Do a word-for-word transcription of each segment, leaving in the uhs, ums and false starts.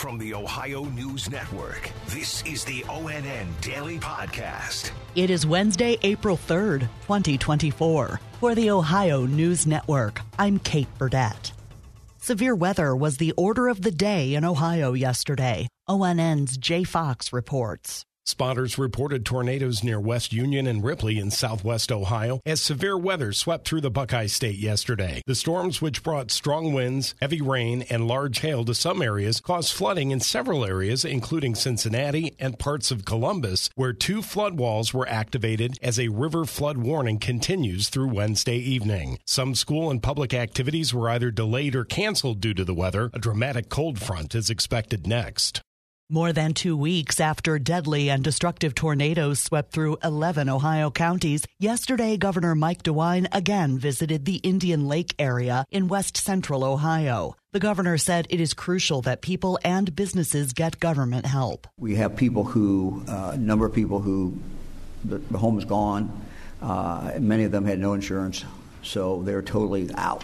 From the Ohio News Network, this is the O N N Daily Podcast. It is Wednesday, April third, twenty twenty-four. For the Ohio News Network, I'm Kate Burdett. Severe weather was the order of the day in Ohio yesterday. O N N's Jay Fox reports. Spotters reported tornadoes near West Union and Ripley in southwest Ohio as severe weather swept through the Buckeye State yesterday. The storms, which brought strong winds, heavy rain, and large hail to some areas, caused flooding in several areas, including Cincinnati and parts of Columbus, where two flood walls were activated as a river flood warning continues through Wednesday evening. Some school and public activities were either delayed or canceled due to the weather. A dramatic cold front is expected next. More than two weeks after deadly and destructive tornadoes swept through eleven Ohio counties, yesterday Governor Mike DeWine again visited the Indian Lake area in west central Ohio. The governor said it is crucial that people and businesses get government help. We have people who, uh, a number of people who, the, the home is gone. Uh, many of them had no insurance, so they're totally out.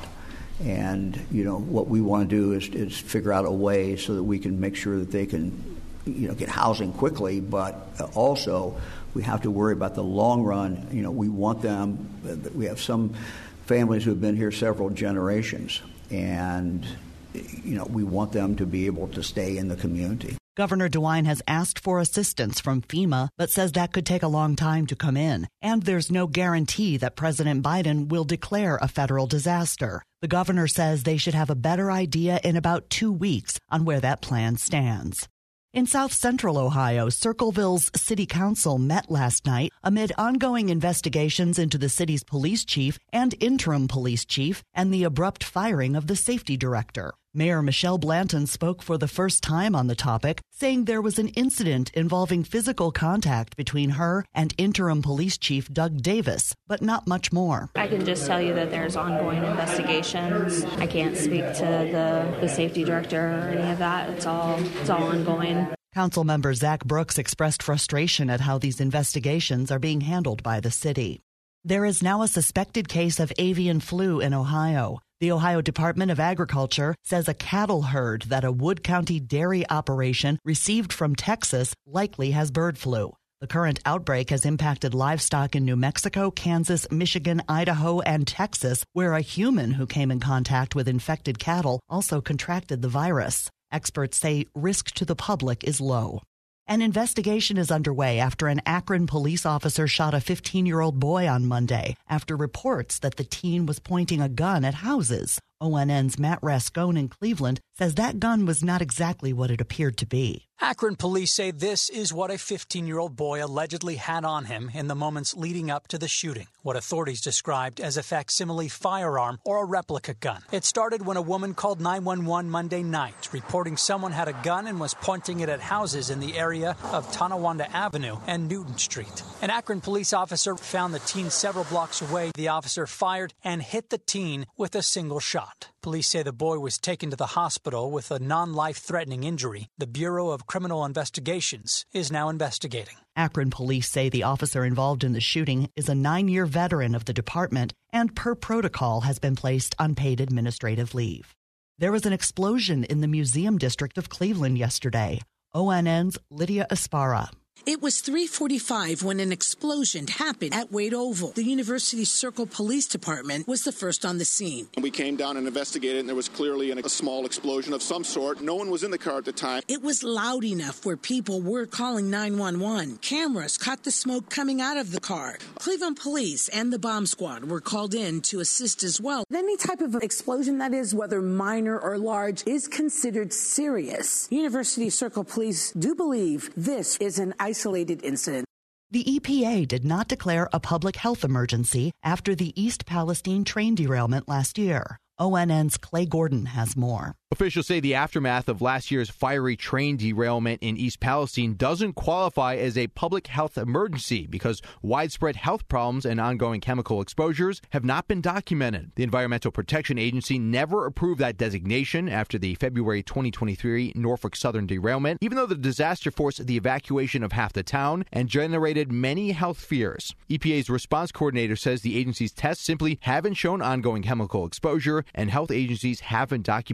And, you know, what we want to do is, is figure out a way so that we can make sure that they can, you know, get housing quickly, but also we have to worry about the long run. You know, we want them, we have some families who have been here several generations, and, you know, we want them to be able to stay in the community. Governor DeWine has asked for assistance from FEMA, but says that could take a long time to come in. And there's no guarantee that President Biden will declare a federal disaster. The governor says they should have a better idea in about two weeks on where that plan stands. In south central Ohio, Circleville's city council met last night amid ongoing investigations into the city's police chief and interim police chief and the abrupt firing of the safety director. Mayor Michelle Blanton spoke for the first time on the topic, saying there was an incident involving physical contact between her and interim police chief Doug Davis, but not much more. I can just tell you that there's ongoing investigations. I can't speak to the, the safety director or any of that. It's all, it's all ongoing. Councilmember Zach Brooks expressed frustration at how these investigations are being handled by the city. There is now a suspected case of avian flu in Ohio. The Ohio Department of Agriculture says a cattle herd that a Wood County dairy operation received from Texas likely has bird flu. The current outbreak has impacted livestock in New Mexico, Kansas, Michigan, Idaho, and Texas, where a human who came in contact with infected cattle also contracted the virus. Experts say risk to the public is low. An investigation is underway after an Akron police officer shot a fifteen-year-old boy on Monday after reports that the teen was pointing a gun at houses. O N N's Matt Rascone in Cleveland says that gun was not exactly what it appeared to be. Akron police say this is what a fifteen-year-old boy allegedly had on him in the moments leading up to the shooting, what authorities described as a facsimile firearm or a replica gun. It started when a woman called nine one one Monday night, reporting someone had a gun and was pointing it at houses in the area of Tonawanda Avenue and Newton Street. An Akron police officer found the teen several blocks away. The officer fired and hit the teen with a single shot. Police say the boy was taken to the hospital with a non-life-threatening injury. The Bureau of Criminal Investigations is now investigating. Akron police say the officer involved in the shooting is a nine-year veteran of the department and, per protocol, has been placed on paid administrative leave. There was an explosion in the Museum District of Cleveland yesterday. O N N's Lydia Esparra. It was three forty-five when an explosion happened at Wade Oval. The University Circle Police Department was the first on the scene. We came down and investigated, and there was clearly an, a small explosion of some sort. No one was in the car at the time. It was loud enough where people were calling nine one one. Cameras caught the smoke coming out of the car. Cleveland Police and the bomb squad were called in to assist as well. Any type of explosion, that is, whether minor or large, is considered serious. University Circle Police do believe this is an isolated incident. The E P A did not declare a public health emergency after the East Palestine train derailment last year. O N N's Clay Gordon has more. Officials say the aftermath of last year's fiery train derailment in East Palestine doesn't qualify as a public health emergency because widespread health problems and ongoing chemical exposures have not been documented. The Environmental Protection Agency never approved that designation after the February twenty twenty-three Norfolk Southern derailment, even though the disaster forced the evacuation of half the town and generated many health fears. E P A's response coordinator says the agency's tests simply haven't shown ongoing chemical exposure, and health agencies haven't documented widespread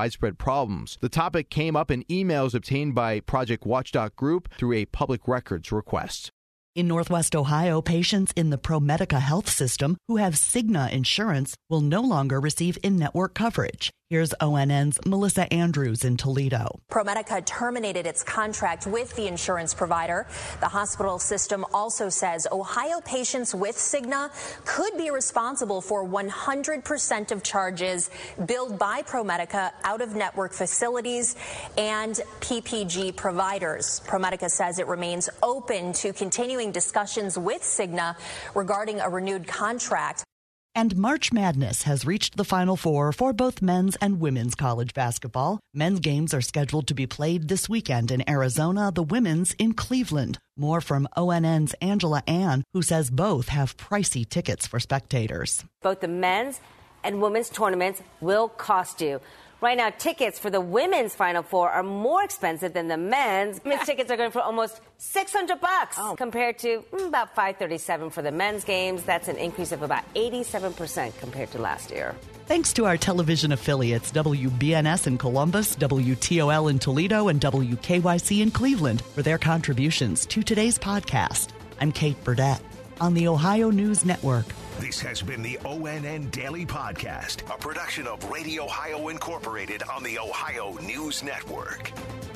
widespread problems. The topic came up in emails obtained by Project Watchdog Group through a public records request. In Northwest Ohio, patients in the ProMedica health system who have Cigna insurance will no longer receive in-network coverage. Here's O N N's Melissa Andrews in Toledo. ProMedica terminated its contract with the insurance provider. The hospital system also says Ohio patients with Cigna could be responsible for one hundred percent of charges billed by ProMedica out-of-network facilities and P P G providers. ProMedica says it remains open to continuing discussions with Cigna regarding a renewed contract. And March Madness has reached the Final Four for both men's and women's college basketball. Men's games are scheduled to be played this weekend in Arizona, the women's in Cleveland. More from O N N's Angela Ann, who says both have pricey tickets for spectators. Both the men's and women's tournaments will cost you. Right now, tickets for the women's Final Four are more expensive than the men's. Men's tickets are going for almost six hundred bucks oh. compared to mm, about five thirty-seven for the men's games. That's an increase of about eighty-seven percent compared to last year. Thanks to our television affiliates W B N S in Columbus, W T O L in Toledo, and W K Y C in Cleveland for their contributions to today's podcast. I'm Kate Burdett on the Ohio News Network. This has been the O N N Daily Podcast, a production of Radio Ohio Incorporated on the Ohio News Network.